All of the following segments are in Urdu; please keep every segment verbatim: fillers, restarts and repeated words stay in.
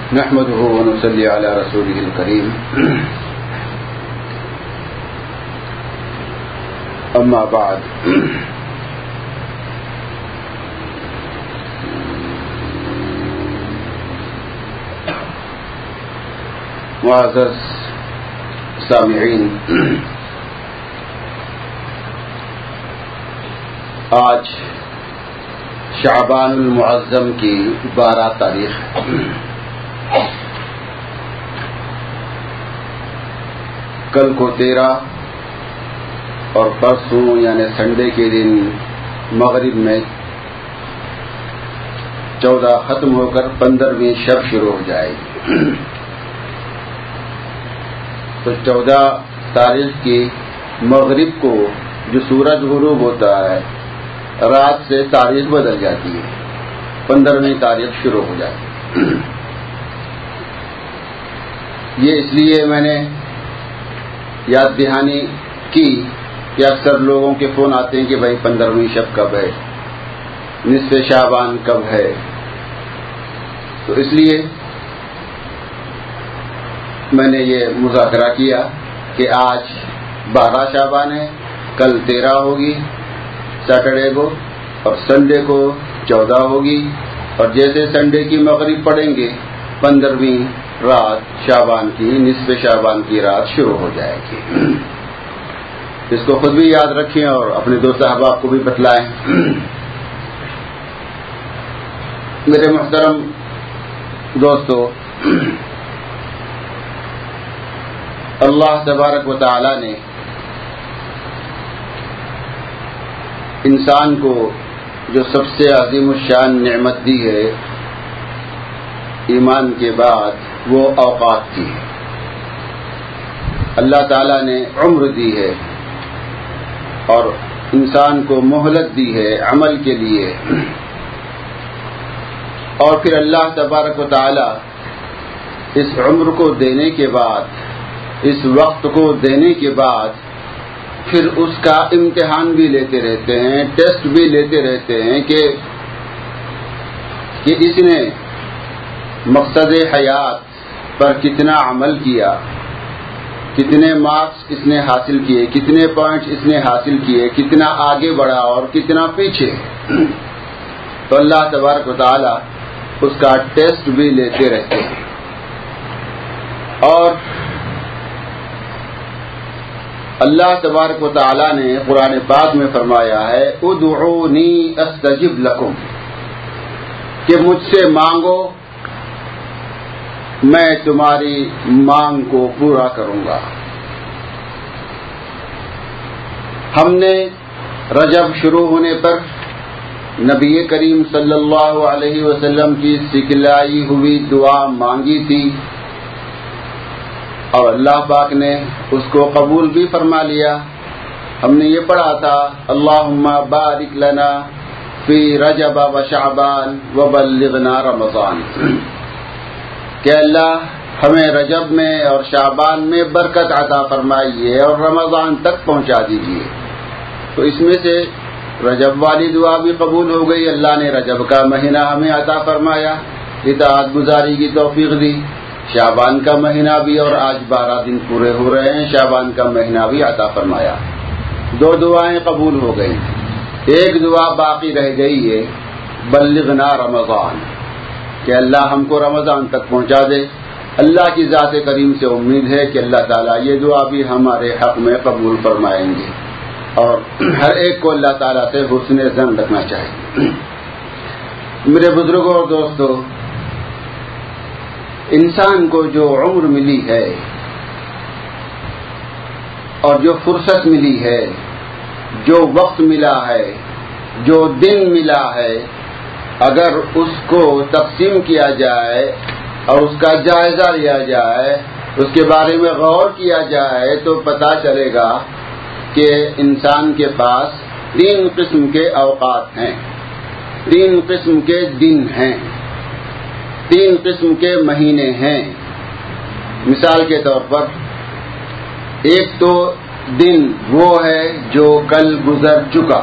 نحمده ونصلي على رسوله الكريم اما بعد معزز سامعین، آج شعبان المعظم کی بارہ تاریخ ہے۔ کل کو تیرہ اور پرسوں یعنی سنڈے کے دن مغرب میں چودہ ختم ہو کر پندرہویں شب شروع ہو جائے گی۔ تو چودہ تاریخ کی مغرب کو جو سورج غروب ہوتا ہے، رات سے تاریخ بدل جاتی ہے، پندرہویں تاریخ شروع ہو جاتی ہے۔ یہ اس لیے میں نے یاد دہانی کی کہ اکثر لوگوں کے فون آتے ہیں کہ بھائی پندرہویں شب کب ہے، نصف شعبان کب ہے۔ تو اس لیے میں نے یہ مذاکرہ کیا کہ آج بارہ شعبان ہے، کل تیرہ ہوگی سیٹرڈے کو، اور سنڈے کو چودہ ہوگی، اور جیسے سنڈے کی مغرب پڑھیں گے پندرہویں رات شعبان کی، نصف شعبان کی رات شروع ہو جائے گی۔ اس کو خود بھی یاد رکھیں اور اپنے دوست احباب کو بھی بتلائیں۔ میرے محترم دوستو، اللہ تبارک و تعالی نے انسان کو جو سب سے عظیم الشان نعمت دی ہے ایمان کے بعد، وہ اوقات دی ہے۔ اللہ تعالیٰ نے عمر دی ہے اور انسان کو مہلت دی ہے عمل کے لیے، اور پھر اللہ تبارک و تعالیٰ اس عمر کو دینے کے بعد، اس وقت کو دینے کے بعد، پھر اس کا امتحان بھی لیتے رہتے ہیں، ٹیسٹ بھی لیتے رہتے ہیں کہ کہ اس نے مقصد حیات پر کتنا عمل کیا، کتنے مارکس اس نے حاصل کیے، کتنے پوائنٹس اس نے حاصل کیے، کتنا آگے بڑھا اور کتنا پیچھے۔ تو اللہ تبارک و تعالی اس کا ٹیسٹ بھی لیتے رہتے ہیں۔ اور اللہ تبارک و تعالی نے قرآن پاک میں فرمایا ہے ادعونی استجب لکم، کہ مجھ سے مانگو میں تمہاری مانگ کو پورا کروں گا۔ ہم نے رجب شروع ہونے پر نبی کریم صلی اللہ علیہ وسلم کی سکھلائی ہوئی دعا مانگی تھی، اور اللہ پاک نے اس کو قبول بھی فرما لیا۔ ہم نے یہ پڑھا تھا اللہم بارک لنا فی رجب و شعبان وبلغنا رمضان، کہ اللہ ہمیں رجب میں اور شعبان میں برکت عطا فرمائیے اور رمضان تک پہنچا دیجیے۔ تو اس میں سے رجب والی دعا بھی قبول ہو گئی، اللہ نے رجب کا مہینہ ہمیں عطا فرمایا، اطاعت گزاری کی توفیق دی۔ شعبان کا مہینہ بھی، اور آج بارہ دن پورے ہو رہے ہیں، شعبان کا مہینہ بھی عطا فرمایا۔ دو دعائیں قبول ہو گئی، ایک دعا باقی رہ گئی ہے بلغنا رمضان، کہ اللہ ہم کو رمضان تک پہنچا دے۔ اللہ کی ذات کریم سے امید ہے کہ اللہ تعالیٰ یہ دعا بھی ہمارے حق میں قبول فرمائیں گے، اور ہر ایک کو اللہ تعالیٰ سے حسن ظن رکھنا چاہیے۔ میرے بزرگوں اور دوستو، انسان کو جو عمر ملی ہے اور جو فرصت ملی ہے، جو وقت ملا ہے، جو دن ملا ہے، اگر اس کو تقسیم کیا جائے اور اس کا جائزہ لیا جائے، اس کے بارے میں غور کیا جائے، تو پتہ چلے گا کہ انسان کے پاس تین قسم کے اوقات ہیں، تین قسم کے دن ہیں، تین قسم کے مہینے ہیں۔ مثال کے طور پر ایک تو دن وہ ہے جو کل گزر چکا،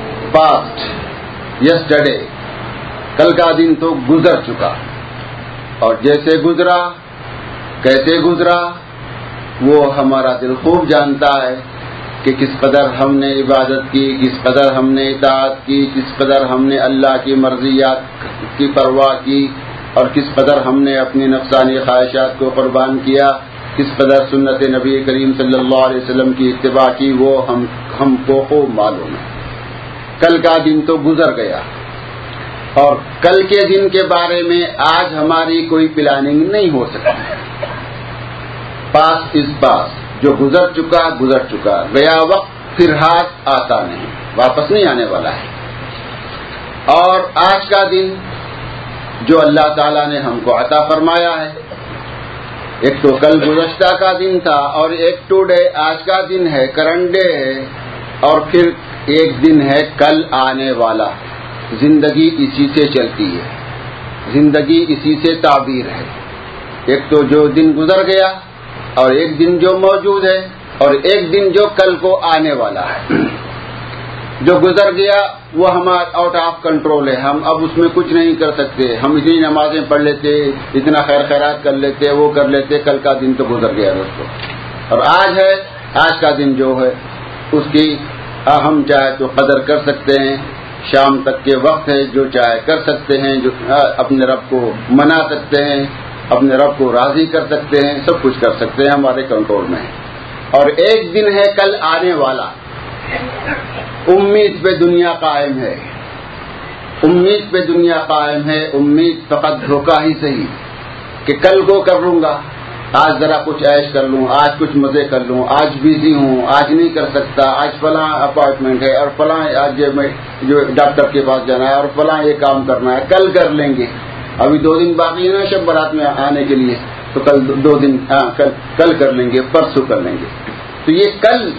پاسٹ، یسٹرڈے، کل کا دن تو گزر چکا۔ اور جیسے گزرا کیسے گزرا وہ ہمارا دل خوب جانتا ہے کہ کس قدر ہم نے عبادت کی، کس قدر ہم نے اطاعت کی، کس قدر ہم نے اللہ کی مرضیات کی پرواہ کی، اور کس قدر ہم نے اپنی نفسانی خواہشات کو قربان کیا، کس قدر سنت نبی کریم صلی اللہ علیہ وسلم کی اتباع کی، وہ ہم ہم کو خوب معلوم ہے۔ کل کا دن تو گزر گیا، اور کل کے دن کے بارے میں آج ہماری کوئی پلاننگ نہیں ہو سکتی۔ پاس از پاس، جو گزر چکا گزر چکا، گیا وقت پھر ہاتھ آتا نہیں، واپس نہیں آنے والا ہے۔ اور آج کا دن جو اللہ تعالیٰ نے ہم کو عطا فرمایا ہے، ایک تو کل گزشتہ کا دن تھا، اور ایک ٹو ڈے آج کا دن ہے، کرنٹ ڈے ہے، اور پھر ایک دن ہے کل آنے والا۔ زندگی اسی سے چلتی ہے، زندگی اسی سے تعبیر ہے۔ ایک تو جو دن گزر گیا، اور ایک دن جو موجود ہے، اور ایک دن جو کل کو آنے والا ہے۔ جو گزر گیا وہ ہمارا آؤٹ آف کنٹرول ہے، ہم اب اس میں کچھ نہیں کر سکتے۔ ہم اتنی نمازیں پڑھ لیتے، اتنا خیر خیرات کر لیتے، وہ کر لیتے، کل کا دن تو گزر گیا دوستو۔ اور آج ہے، آج کا دن جو ہے اس کی ہم چاہے تو قدر کر سکتے ہیں، شام تک کے وقت ہے، جو چاہے کر سکتے ہیں، جو اپنے رب کو منا سکتے ہیں، اپنے رب کو راضی کر سکتے ہیں، سب کچھ کر سکتے ہیں، ہمارے کنٹرول میں ہے۔ اور ایک دن ہے کل آنے والا، امید پہ دنیا قائم ہے، امید پہ دنیا قائم ہے، امید فقط دھوکہ ہی صحیح کہ کل کو کر لوں گا، آج ذرا کچھ عیش کر لوں، آج کچھ مزے کر لوں، آج بیزی ہوں، آج نہیں کر سکتا، آج فلاں اپائنٹمنٹ ہے، اور فلاں آج میں جو ڈاکٹر کے پاس جانا ہے، اور فلاں یہ کام کرنا ہے، کل کر لیں گے۔ ابھی دو دن باقی ہے نا شب برات میں آنے کے لیے، تو کل دو دن ہاں کل کل کر لیں گے، پرسوں کر لیں گے۔ تو یہ کل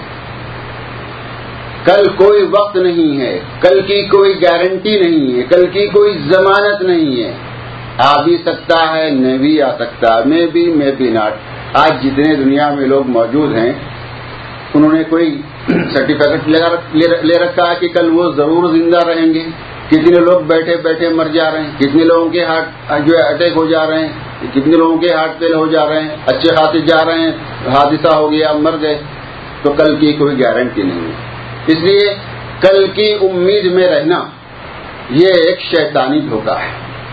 کل کوئی وقت نہیں ہے، کل کی کوئی گارنٹی نہیں ہے، کل کی کوئی ضمانت نہیں ہے۔ آ بھی سکتا ہے، نہیں بھی آ سکتا، میں بھی میں بھی ناٹ۔ آج جتنے دنیا میں لوگ موجود ہیں انہوں نے کوئی سرٹیفکیٹ لے رکھا ہے کہ کل وہ ضرور زندہ رہیں گے۔ کتنے لوگ بیٹھے بیٹھے مر جا رہے ہیں، کتنے لوگوں کے ہارٹ جو ہے اٹیک ہو جا رہے ہیں، کتنے لوگوں کے ہارٹ فیل ہو جا رہے ہیں، اچھے خاصے جا رہے ہیں، حادثہ ہو گیا مر گئے۔ تو کل کی کوئی گارنٹی نہیں ہے، اس لیے کل کی امید میں رہنا یہ ایک شیطانی دھوکہ ہے۔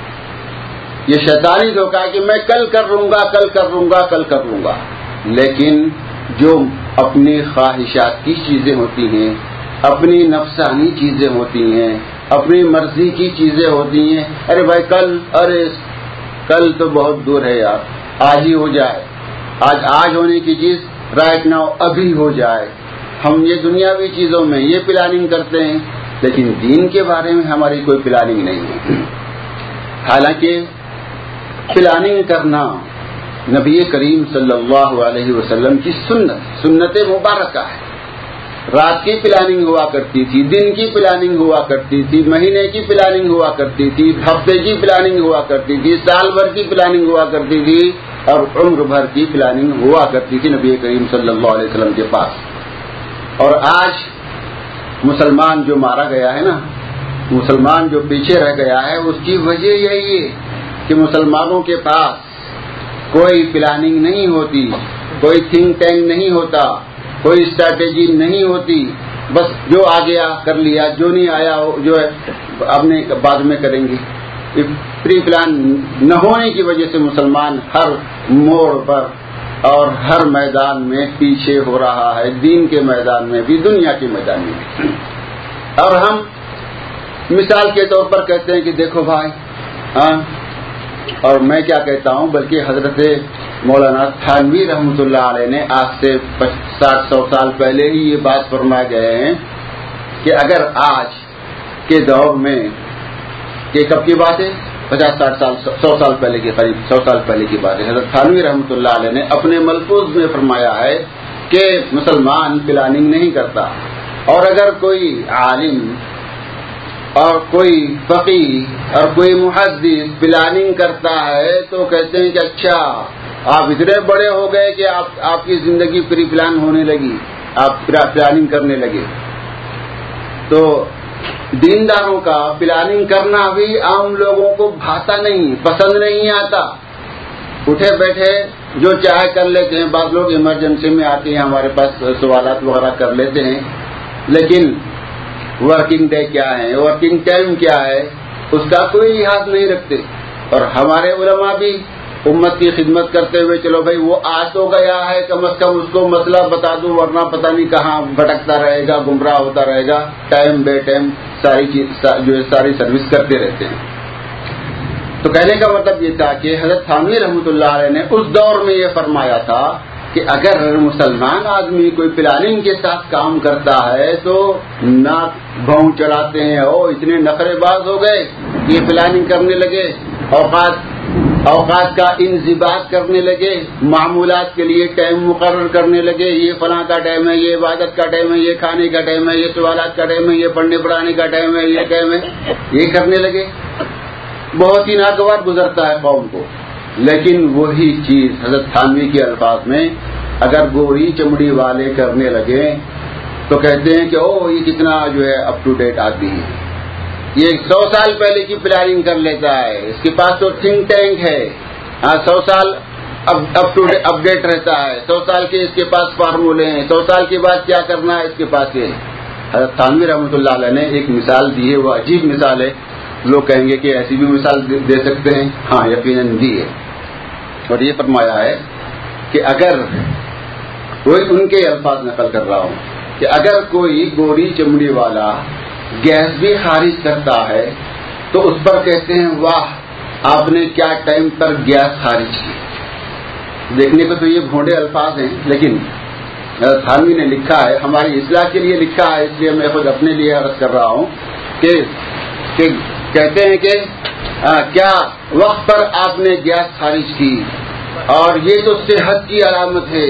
یہ شیطانی دھوکہ ہے کہ میں کل کر لوں گا، کل کر لوں گا، کل کر لوں گا۔ لیکن جو اپنی خواہشات کی چیزیں ہوتی ہیں، اپنی نفسانی چیزیں ہوتی ہیں، اپنی مرضی کی چیزیں ہوتی ہیں، ارے بھائی کل، ارے کل تو بہت دور ہے یار، آج ہی ہو جائے، آج آج ہونے کی چیز رائٹ ناؤ ابھی ہو جائے۔ ہم یہ دنیاوی چیزوں میں یہ پلاننگ کرتے ہیں، لیکن دین کے بارے میں ہماری کوئی پلاننگ نہیں ہے۔ حالانکہ پلاننگ کرنا نبی کریم صلی اللہ علیہ وسلم کی سنت سنت مبارکہ ہے۔ رات کی پلاننگ ہوا کرتی تھی، دن کی پلاننگ ہوا کرتی تھی، مہینے کی پلاننگ ہوا کرتی تھی، ہفتے کی پلاننگ ہوا کرتی تھی، سال بھر کی پلاننگ ہوا کرتی تھی، اور عمر بھر کی پلاننگ ہوا کرتی تھی نبی کریم صلی اللہ علیہ وسلم کے پاس۔ اور آج مسلمان جو مارا گیا ہے نا، مسلمان جو پیچھے رہ گیا ہے، اس کی وجہ یہی ہے کہ مسلمانوں کے پاس کوئی پلاننگ نہیں ہوتی، کوئی تھنک ٹینک نہیں ہوتا، کوئی اسٹریٹجی نہیں ہوتی، بس جو آ گیا کر لیا، جو نہیں آیا جو ہے اپنے بعد میں کریں گے۔ پری پلان نہ ہونے کی وجہ سے مسلمان ہر موڑ پر اور ہر میدان میں پیچھے ہو رہا ہے، دین کے میدان میں بھی، دنیا کے میدان میں بھی۔ اور ہم مثال کے طور پر کہتے ہیں کہ دیکھو بھائی، ہاں، اور میں کیا کہتا ہوں بلکہ حضرت مولانا تھانوی رحمۃ اللہ علیہ نے آج سے ساٹھ سو سال پہلے ہی یہ بات فرمائے گئے ہیں کہ اگر آج کے دور میں، کہ کب کی بات ہے، پچاس ساٹھ سال سو سال پہلے کے قریب سو سال پہلے کی بات ہے، حضرت تھانوی رحمۃ اللہ علیہ نے اپنے ملفوظ میں فرمایا ہے کہ مسلمان پلاننگ نہیں کرتا، اور اگر کوئی عالم اور کوئی فقیہ اور کوئی محدث پلاننگ کرتا ہے تو کہتے ہیں کہ اچھا آپ اتنے بڑے ہو گئے کہ آپ آپ کی زندگی پری پلان ہونے لگی، آپ پلاننگ کرنے لگے۔ تو دینداروں کا پلاننگ کرنا بھی عام لوگوں کو بھاتا نہیں، پسند نہیں آتا، اٹھے بیٹھے جو چاہے کر لیتے ہیں. بعض لوگ ایمرجنسی میں آتے ہیں ہمارے پاس سوالات وغیرہ کر لیتے ہیں, لیکن ورکنگ ڈے کیا ہے, ورکنگ ٹائم کیا ہے, اس کا کوئی لحاظ نہیں رکھتے. اور ہمارے علماء بھی امت کی خدمت کرتے ہوئے چلو بھائی وہ آ تو گیا ہے, کم از کم اس کو مسئلہ بتا دوں, ورنہ پتہ نہیں کہاں بھٹکتا رہے گا, گمراہ ہوتا رہے گا. ٹائم بے ٹائم ساری چیز جو ہے ساری سروس کرتے رہتے ہیں. تو کہنے کا مطلب یہ تھا کہ حضرت تھانوی رحمۃ اللہ علیہ نے اس دور میں یہ فرمایا تھا کہ اگر مسلمان آدمی کوئی پلاننگ کے ساتھ کام کرتا ہے تو ناک بھون چڑھاتے ہیں, او اتنے نخرے باز ہو گئے, یہ پلاننگ کرنے لگے, اوقات اوقات کا انضباط کرنے لگے, معمولات کے لیے ٹائم مقرر کرنے لگے, یہ فلاں کا ٹائم ہے, یہ عبادت کا ٹائم ہے, یہ کھانے کا ٹائم ہے, یہ سوالات کا ٹائم ہے, یہ پڑھنے پڑھانے کا ٹائم ہے, یہ ٹائم ہے, یہ کرنے لگے. بہت ہی ناگوار گزرتا ہے قوم کو. لیکن وہی چیز حضرت تھانوی کے الفاظ میں اگر گوری چمڑی والے کرنے لگے تو کہتے ہیں کہ او یہ کتنا جو ہے اپ ٹو ڈیٹ آدمی ہے, یہ سو سال پہلے کی پلاننگ کر لیتا ہے, اس کے پاس تو تھنک ٹینک ہے, ہاں سو سال اپ ٹو اپ ڈیٹ رہتا ہے, سو سال کے اس کے پاس فارمولے ہیں, سو سال کے بعد کیا کرنا ہے اس کے پاس یہ. حضرت تھانوی رحمۃ اللہ علیہ نے ایک مثال دی ہے, وہ عجیب مثال ہے. لوگ کہیں گے کہ ایسی بھی مثال دے سکتے ہیں, ہاں یقیناً دی ہے. اور یہ فرمایا ہے کہ اگر کوئی, ان کے الفاظ نقل کر رہا ہوں, کہ اگر کوئی گوری چمڑی والا گیس بھی خارج کرتا ہے تو اس پر کہتے ہیں واہ آپ نے کیا ٹائم پر گیس خارج کی. دیکھنے کو تو یہ بھونڈے الفاظ ہیں, لیکن تھانوی نے لکھا ہے, ہماری اصلاح کے لیے لکھا ہے, اس لیے میں خود اپنے لیے عرض کر رہا ہوں کہ, کہ کہتے ہیں کہ آ, کیا وقت پر آپ نے گیس خارج کی, اور یہ تو صحت کی علامت ہے,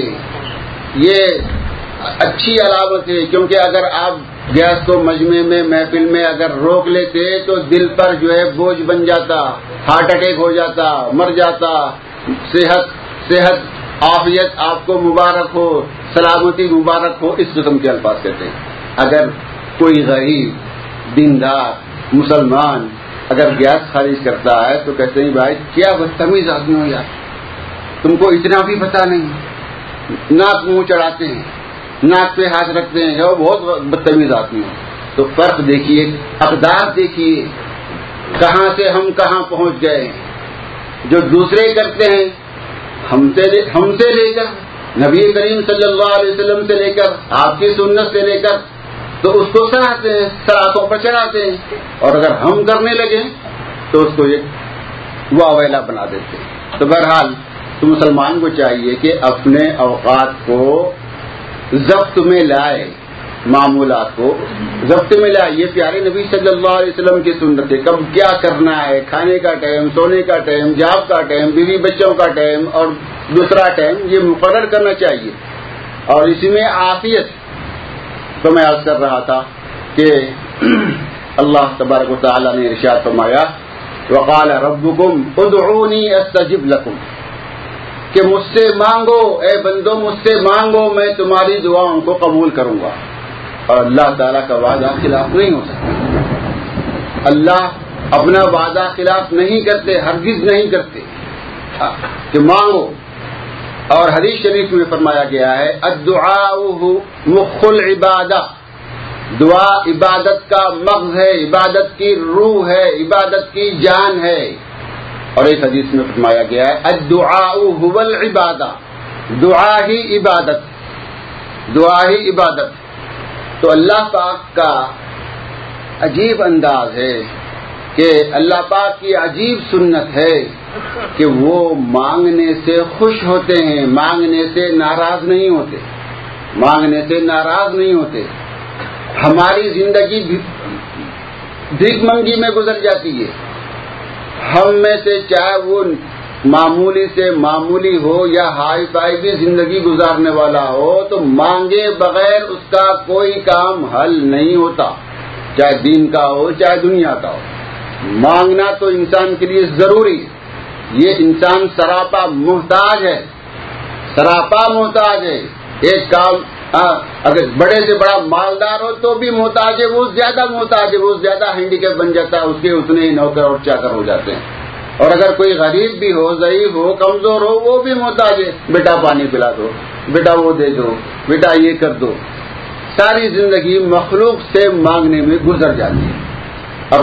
یہ اچھی علامت ہے, کیونکہ اگر آپ گیس کو مجمع میں محفل میں اگر روک لیتے تو دل پر جو ہے بوجھ بن جاتا, ہارٹ اٹیک ہو جاتا, مر جاتا. صحت صحت عافیت آپ کو مبارک ہو, سلامتی مبارک ہو, اس قسم کے الفاظ کہتے ہیں. اگر کوئی غریب دیندار مسلمان اگر گیس خارج کرتا ہے تو کہتے ہیں بھائی کیا بدتمیز آدمی ہو یار, تم کو اتنا بھی پتا نہیں, ناک منہ چڑھاتے ہیں, ناک پہ ہاتھ رکھتے ہیں, جو بہت بدتمیز آدمی ہو. تو فرق دیکھیے, اقدار دیکھیے, کہاں سے ہم کہاں پہنچ گئے ہیں. جو دوسرے کرتے ہیں ہم سے ہم سے لے کر نبی کریم صلی اللہ علیہ وسلم سے لے کر آپ کی سنت سے لے کر تو اس کو سراہتے ہیں, سراہوں پر چڑھاتے ہیں, اور اگر ہم کرنے لگے تو اس کو ایک واویلا بنا دیتے ہیں. تو بہرحال تو مسلمان کو چاہیے کہ اپنے اوقات کو ضبط میں لائے, معمولات کو ضبط میں لائے. یہ پیارے نبی صلی اللہ علیہ وسلم کی سنت ہے, کب کیا کرنا ہے, کھانے کا ٹائم, سونے کا ٹائم, جاب کا ٹائم, بیوی بچوں کا ٹائم اور دوسرا ٹائم, یہ مقرر کرنا چاہیے. اور اسی میں عافیت, تو میں عرض کر رہا تھا کہ اللہ تبارک و تعالی نے ارشاد فرمایا وقال ربکم ادعونی استجب لکم, کہ مجھ سے مانگو اے بندو, مجھ سے مانگو میں تمہاری دعاؤں کو قبول کروں گا. اور اللہ تعالیٰ کا وعدہ خلاف نہیں ہو سکتا. اللہ اپنا وعدہ خلاف نہیں کرتے, ہرگز نہیں کرتے, کہ مانگو. اور حدیث شریف میں فرمایا گیا ہے الدعاء مخ العبادہ, دعا عبادت کا مغز ہے, عبادت کی روح ہے, عبادت کی جان ہے. اور ایک حدیث میں فرمایا گیا ہے الدعاء هو العبادہ, دعا ہی عبادت, دعا ہی عبادت. تو اللہ پاک کا عجیب انداز ہے کہ اللہ پاک کی عجیب سنت ہے کہ وہ مانگنے سے خوش ہوتے ہیں, مانگنے سے ناراض نہیں ہوتے, مانگنے سے ناراض نہیں ہوتے. ہماری زندگی بھیک منگی میں گزر جاتی ہے. ہم میں سے چاہے وہ معمولی سے معمولی ہو یا ہائی فائی بھی زندگی گزارنے والا ہو, تو مانگے بغیر اس کا کوئی کام حل نہیں ہوتا, چاہے دین کا ہو چاہے دنیا کا ہو. مانگنا تو انسان کے لیے ضروری ہے. یہ انسان سراپا محتاج ہے, سراپا محتاج ہے. ایک کام اگر بڑے سے بڑا مالدار ہو تو بھی محتاج ہے, وہ زیادہ محتاج ہے, وہ زیادہ ہینڈی کیپ بن جاتا ہے, اس کے اتنے ہی نوکر اور چاکر ہو جاتے ہیں. اور اگر کوئی غریب بھی ہو، ضعیف ہو، کمزور ہو، وہ بھی محتاج ہے، بیٹا پانی پلا دو، بیٹا وہ دے دو، بیٹا یہ کر دو. ساری زندگی مخلوق سے مانگنے میں گزر جاتی ہے، اور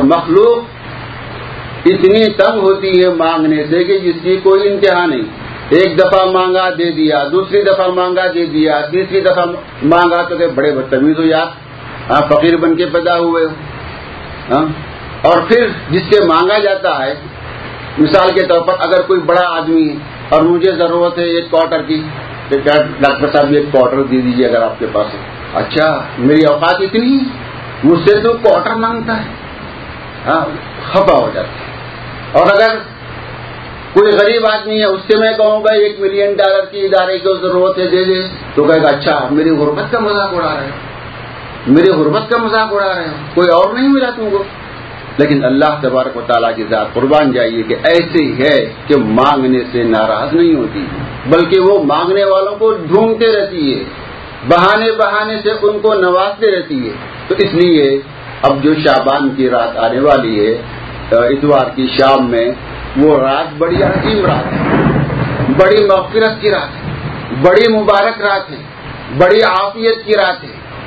مخلوق اتنی تنگ ہوتی ہے مانگنے سے کہ جس کی کوئی انتہا نہیں. ایک دفعہ مانگا دے دیا، دوسری دفعہ مانگا دے دیا، تیسری دفعہ مانگا تو کہ بڑے بدتمیز ہو یار، ہاں فقیر بن کے پیدا ہوئے ہو. ہاں اور پھر جس سے مانگا جاتا ہے، مثال کے طور پر اگر کوئی بڑا آدمی ہے اور مجھے ضرورت ہے ایک کوارٹر کی، تو کیا ڈاکٹر صاحب ایک کوارٹر دے دیجیے اگر آپ کے پاس ہے. اچھا میری اوقات اتنی ہے، مجھ سے تو کوارٹر مانگتا ہے، ہاں خفا ہو جاتا ہے. اور اگر کوئی غریب آدمی ہے، اس سے میں کہوں گا ایک ملین ڈالر کی ادارے کو ضرورت ہے دے دے، تو کہے گا اچھا میری غربت کا مذاق اڑا رہے ہو، میری غربت کا مذاق اڑا رہے ہو، کوئی اور نہیں ملا تم کو. لیکن اللہ تبارک و تعالیٰ کی ذات قربان جائیے کہ ایسے ہی ہے کہ مانگنے سے ناراض نہیں ہوتی، بلکہ وہ مانگنے والوں کو ڈھونڈتے رہتی ہے، بہانے بہانے سے ان کو نوازتے رہتی ہے. تو اس لیے اب جو شعبان کی رات آنے والی ہے، اتوار کی شام میں، وہ رات بڑی عظیم رات ہے، بڑی مغفرت کی رات ہے، بڑی مبارک رات ہے، بڑی عافیت کی رات ہے.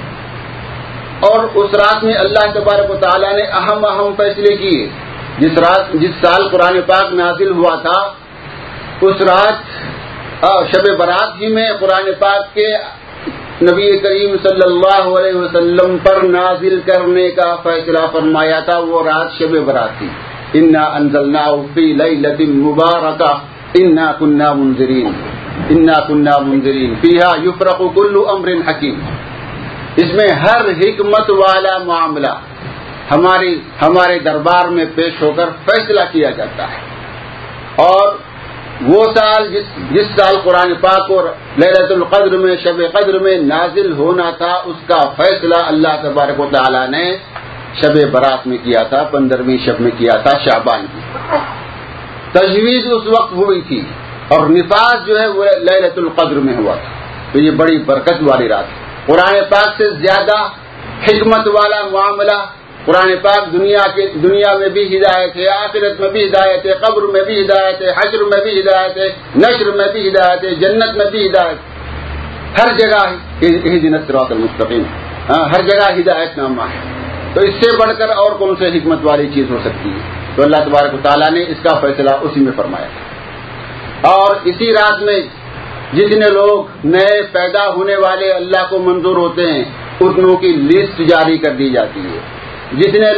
اور اس رات میں اللہ تبارک و تعالیٰ نے اہم اہم فیصلے کیے. جس رات جس سال قرآن پاک نازل ہوا تھا، اس رات شب برات ہی میں قرآن پاک کے نبی کریم صلی اللہ علیہ وسلم پر نازل کرنے کا فیصلہ فرمایا تھا. وہ رات شب برات تھی. انا انزلناہ فی لیلۃ مبارکہ انا کنا منذرین انا کنا منذرین فیہا یفرق کل امر حکیم. اس میں ہر حکمت والا معاملہ ہماری ہمارے دربار میں پیش ہو کر فیصلہ کیا جاتا ہے. اور وہ سال جس جس سال قرآن پاک اور لیلۃ القدر میں، شب قدر میں نازل ہونا تھا، اس کا فیصلہ اللہ تبارک و تعالیٰ نے شب برات میں کیا تھا، پندرہویں شب میں کیا تھا شعبان کی. تجویز اس وقت ہوئی تھی اور نفاذ جو ہے وہ لیلۃ القدر میں ہوا تھا. تو یہ بڑی برکت والی رات ہے. قرآن پاک سے زیادہ حکمت والا معاملہ قرآن پاک دنیا کے دنیا میں بھی ہدایت ہے، آخرت میں بھی ہدایت ہے، قبر میں بھی ہدایت ہے، حشر میں بھی ہدایت ہے، نشر میں بھی ہدایت ہے، جنت میں بھی ہدایت ہے. ہر جگہ اہدنا الصراط المستقیم، ہاں ہر جگہ ہدایت نامہ ہے. تو اس سے بڑھ کر اور کون سے حکمت والی چیز ہو سکتی ہے؟ تو اللہ تبارک و تعالیٰ نے اس کا فیصلہ اسی میں فرمایا. اور اسی رات میں جتنے لوگ نئے پیدا ہونے والے اللہ کو منظور ہوتے ہیں، اتنوں کی لسٹ جاری کر دی جاتی ہے. جتنے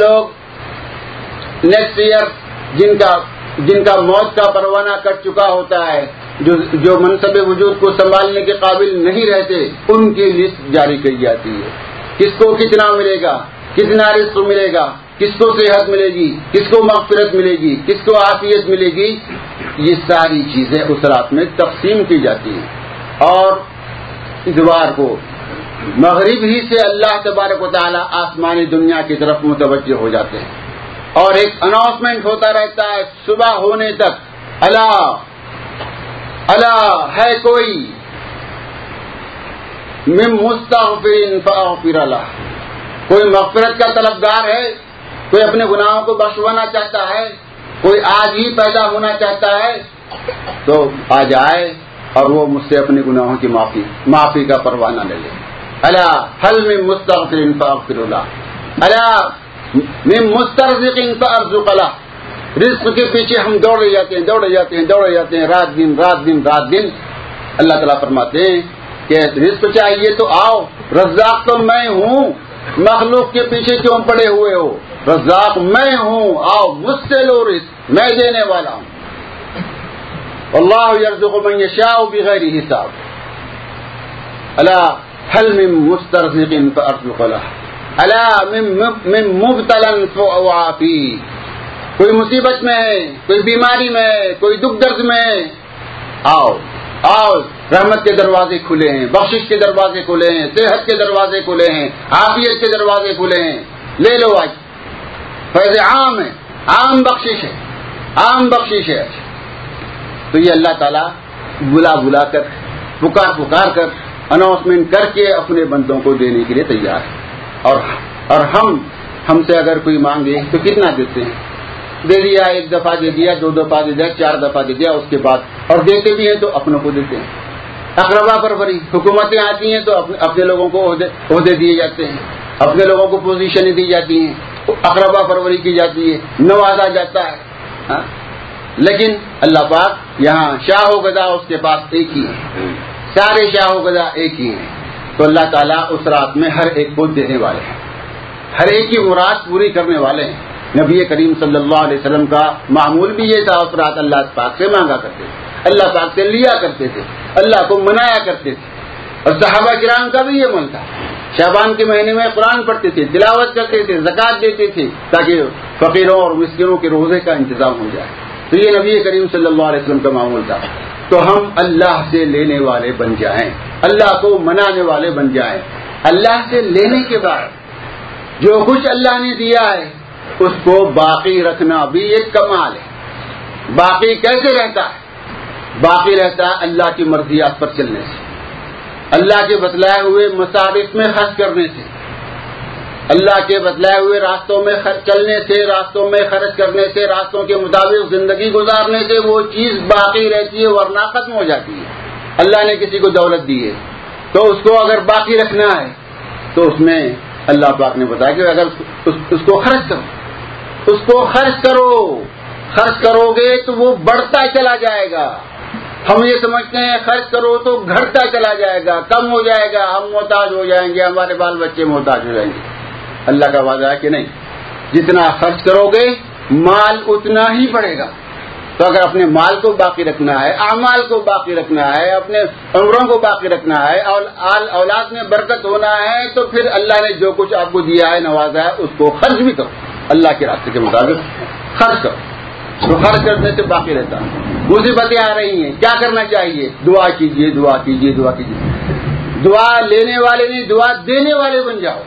لوگ نیکسٹ ایئر جن کا جن کا موت کا پروانہ کٹ چکا ہوتا ہے، جو جو منصب وجود کو سنبھالنے کے قابل نہیں رہتے، ان کی لسٹ جاری کی جاتی ہے. کس کو کتنا ملے گا، کتنا رزق ملے گا، کس کو صحت ملے گی، کس کو مغفرت ملے گی، کس کو عافیت ملے گی، یہ ساری چیزیں اس رات میں تقسیم کی جاتی ہیں. اور اتوار کو مغرب ہی سے اللہ تبارک و تعالیٰ آسمانی دنیا کی طرف متوجہ ہو جاتے ہیں، اور ایک اناؤنسمنٹ ہوتا رہتا ہے صبح ہونے تک، الا الا ہے کوئی من مستغفر فاغفر لہ، کوئی مغفرت کا طلبگار ہے، کوئی اپنے گناہوں کو بخشوانا چاہتا ہے، کوئی آج ہی پیدا ہونا چاہتا ہے، تو آ جائے اور وہ مجھ سے اپنے گناہوں کی معافی معافی کا پروانہ لے لے. الا هل من مستغفر فاغفر له، الا من مسترزق فارزق له. رزق کے پیچھے ہم دوڑے جاتے ہیں دوڑے جاتے ہیں دوڑے جاتے ہیں رات دن رات دن رات دن. اللہ تعالیٰ فرماتے ہیں کہ رزق چاہیے تو آؤ، رزاق تو میں ہوں، مخلوق کے پیچھے کیوں پڑے ہوئے ہو؟ رزاق میں ہوں، آؤ مجھ سے لو رزق، میں دینے والا ہوں. واللہ یرزق من یشاء بغیر حساب. الا هل من مسترزق فارزق له، الا من مبتلا فاعافیہ. کوئی مصیبت میں ہے، کوئی بیماری میں ہے، کوئی دکھ درد میں ہے، آؤ آؤ، رحمت کے دروازے کھلے ہیں، بخشش کے دروازے کھلے ہیں، صحت کے دروازے کھلے ہیں، عافیت کے دروازے کھلے ہیں، لے لو. آج فیض عام ہے، عام بخشش ہے، عام بخشش ہے. تو یہ اللہ تعالیٰ بلا بلا کر پکار پکار کر اناؤنسمنٹ کر کے اپنے بندوں کو دینے کے لیے تیار ہے. اور اور ہم ہم سے اگر کوئی مانگے تو کتنا دیتے ہیں؟ دے دیا، ایک دفعہ دے دیا، دو دفعہ دے دیا، چار دفعہ دے دیا، اس کے بعد اور دیتے بھی ہیں تو اپنوں کو دیتے ہیں۔ اقربا پروری، حکومتیں آتی ہیں تو اپنے اپنے لوگوں کو عہدے دیے جاتے ہیں، اپنے لوگوں کو پوزیشنیں دی جاتی ہیں، اقربا پروری کی جاتی ہے، نوازا جاتا ہے ہاں؟ لیکن اللہ پاک یہاں شاہ و گدا اس کے پاس ایک ہی ہے، سارے شاہ و گدا ایک ہی ہیں۔ تو اللہ تعالیٰ اس رات میں ہر ایک کو دینے والے ہیں، ہر ایک کی مراد پوری کرنے والے ہیں۔ نبی کریم صلی اللہ علیہ وسلم کا معمول بھی یہ تھا، اس رات اللہ پاک سے مانگا کرتے تھے، اللہ پاک سے لیا کرتے تھے، اللہ کو منایا کرتے تھے۔ اور صحابہ کرام کا بھی یہ عمل تھا، شعبان کے مہینے میں قرآن پڑھتے تھے، تلاوت کرتے تھے، زکوٰۃ دیتے تھے تاکہ فقیروں اور مسکینوں کے روزے کا انتظام ہو جائے۔ تو یہ نبی کریم صلی اللہ علیہ وسلم کا معمول تھا۔ تو ہم اللہ سے لینے والے بن جائیں، اللہ کو منانے والے بن جائیں۔ اللہ سے لینے کے بعد جو کچھ اللہ نے دیا ہے اس کو باقی رکھنا بھی ایک کمال ہے۔ باقی کیسے رہتا ہے؟ باقی رہتا ہے اللہ کی مرضیات پر چلنے سے، اللہ کے بتلائے ہوئے مصارف میں خرچ کرنے سے، اللہ کے بتلائے ہوئے راستوں میں چلنے سے، راستوں میں خرچ کرنے سے، راستوں کے مطابق زندگی گزارنے سے وہ چیز باقی رہتی ہے، ورنہ ختم ہو جاتی ہے۔ اللہ نے کسی کو دولت دی ہے تو اس کو اگر باقی رکھنا ہے تو اس میں اللہ پاک نے بتایا کہ اگر اس کو خرچ کرو، اس کو خرچ کرو، خرچ کرو گے تو وہ بڑھتا چلا جائے گا۔ ہم یہ سمجھتے ہیں خرچ کرو تو گھٹتا چلا جائے گا، کم ہو جائے گا، ہم محتاج ہو جائیں گے، ہمارے بال بچے محتاج ہو جائیں گے۔ اللہ کا وعدہ ہے کہ نہیں، جتنا خرچ کرو گے مال اتنا ہی بڑھے گا۔ تو اگر اپنے مال کو باقی رکھنا ہے، اعمال کو باقی رکھنا ہے، اپنے عمروں کو باقی رکھنا ہے، اولاد میں برکت ہونا ہے، تو پھر اللہ نے جو کچھ آپ کو دیا ہے، نوازا ہے، اس کو خرچ بھی کرو، اللہ کے راستے کے مطابق خرچ کرو۔ تو خرچ کرنے سے باقی رہتا ہے۔ مصیبتیں آ رہی ہیں، کیا کرنا چاہیے؟ دعا کیجیے، دعا کیجیے، دعا کیجیے۔ دعا لینے والے نہیں، دعا دینے والے بن جاؤ،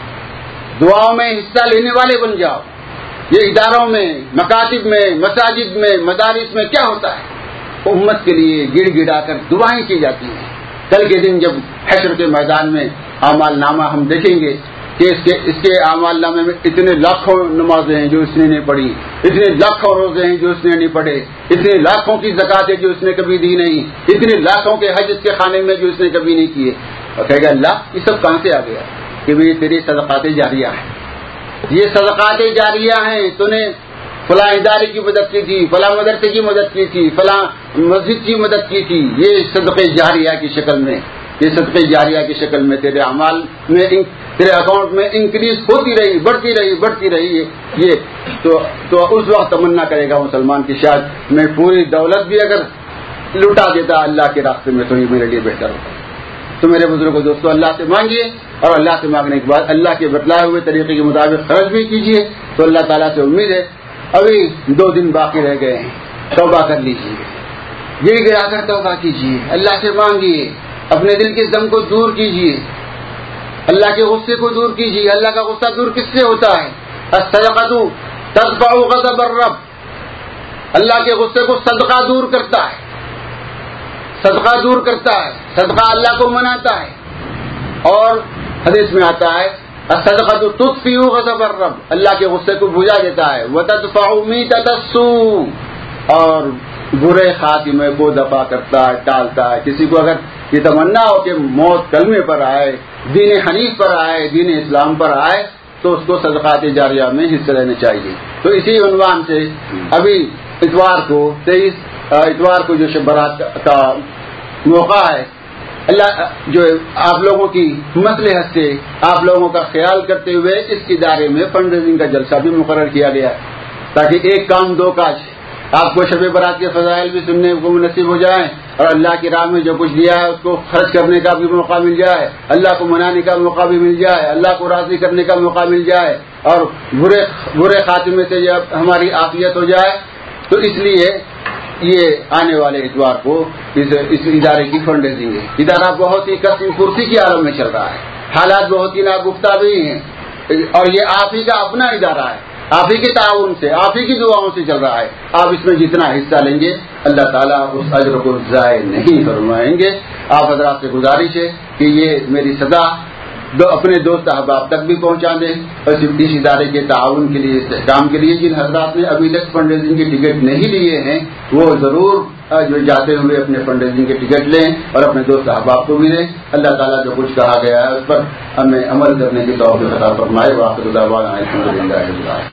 دعاؤں میں حصہ لینے والے بن جاؤ۔ یہ اداروں میں، مکاتب میں، مساجد میں، مدارس میں کیا ہوتا ہے؟ امت کے لیے گڑ گڑا کر دعائیں کی جاتی ہیں۔ کل کے دن جب حشر کے میدان میں اعمال نامہ ہم دیکھیں گے کہ اس کے اس کے اعمال نامے میں اتنے لاکھوں نمازیں ہیں جو اس نے نہیں پڑھی، اتنے لاکھوں روزے ہیں جو اس نے نہیں پڑھے، اتنے لاکھوں کی زکوٰۃ ہے جو اس نے کبھی دی نہیں، اتنے لاکھوں کے حج اس کے خانے میں جو اس نے کبھی نہیں کیے۔ اور کہے گا اللہ یہ سب کہاں سے آ گیا؟ کہ یہ تیری صدقات جاریہ ہیں، یہ صدقات جاریہ ہیں، تو نے فلاں ادارے کی مدد کی تھی، فلاں مدرسے کی مدد کی تھی، فلاں مسجد کی مدد کی تھی، یہ صدقے جاریہ کی شکل میں، یہ صدقے جاریہ کی شکل میں تیرے اعمال میں، تیرے اکاؤنٹ میں انکریز ہوتی رہی، بڑھتی رہی بڑھتی رہی یہ تو تو اس وقت تمنا کرے گا مسلمان کی شاید میں پوری دولت بھی اگر لٹا دیتا اللہ کے راستے میں تو یہ میرے لیے بہتر ہوتا۔ تو میرے بزرگوں دوستوں، اللہ سے مانگیے، اور اللہ سے مانگنے کے بعد اللہ کے بتلائے ہوئے طریقے کے مطابق خرچ بھی کیجیے۔ تو اللہ تعالیٰ سے امید ہے، ابھی دو دن باقی رہ گئے ہیں، توبہ کر لیجیے، گڑ گڑا کر توبہ کیجیے، اللہ سے مانگیے، اپنے دل کے غم کو دور کیجیے، اللہ کے غصے کو دور کیجیے۔ اللہ کا غصہ دور کس سے ہوتا ہے؟ الصدقۃ تدفع غضب الرب، اللہ کے غصے کو صدقہ دور کرتا ہے، صدقہ دور کرتا ہے، صدقہ اللہ کو مناتا ہے۔ اور حدیث میں آتا ہے الصدقۃ تطفئ غضب الرب، اللہ کے غصے کو بجھا دیتا ہے، وتدفع میتۃ السوء، اور برے خاتمے کو دفع کرتا ہے، ٹالتا ہے۔ کسی کو اگر یہ تمنا ہو کہ موت کلمے پر آئے، دین حنیف پر آئے، دین اسلام پر آئے، تو اس کو صدقات جاریہ میں حصہ لینا چاہیے۔ تو اسی عنوان سے ابھی اتوار کو تیئیس اتوار کو جو شب برات کا موقع ہے، اللہ جو آپ لوگوں کی مصلحت سے آپ لوگوں کا خیال کرتے ہوئے اس ادارے میں فنڈ ریزنگ کا جلسہ بھی مقرر کیا گیا ہے، تاکہ ایک کام دو کاج، آپ کو شب برات کے فضائل بھی سننے کو نصیب ہو جائیں، اور اللہ کی راہ میں جو کچھ دیا ہے اس کو خرچ کرنے کا بھی موقع مل جائے، اللہ کو منانے کا موقع بھی مل جائے، اللہ کو راضی کرنے کا موقع مل جائے، اور برے برے خاتمے سے جب ہماری عافیت ہو جائے۔ تو اس لیے یہ آنے والے اتوار کو اس, اس ادارے کی فنڈ ریزنگ ہے۔ ادارہ بہت ہی قسم کرسی کی عالم میں چل رہا ہے، حالات بہت ہی ناگفتہ بھی ہیں، اور یہ آپ ہی کا اپنا ادارہ ہے، آپ ہی کے تعاون سے، آپ ہی کی دعاؤں سے چل رہا ہے۔ آپ اس میں جتنا حصہ لیں گے اللہ تعالیٰ اس اجر کو ضائع نہیں فرمائیں گے۔ آپ حضرات سے گزارش ہے کہ یہ میری صدا دو اپنے دوست احباب تک بھی پہنچا دیں، اور اس ادارے کے تعاون کے لیے استحکام کے لیے جن حضرات نے ابھی تک فنڈ ریزنگ کے ٹکٹ نہیں لیے ہیں وہ ضرور جو جاتے ہوئے اپنے فنڈ ریزنگ کے ٹکٹ لیں اور اپنے دوست احباب کو بھی دیں۔ اللہ تعالیٰ جو کچھ کہا گیا ہے اس پر ہمیں عمل کرنے کی توفیق عطا فرمائے۔ وآخر دعوانا الحمد للہ رب العالمین۔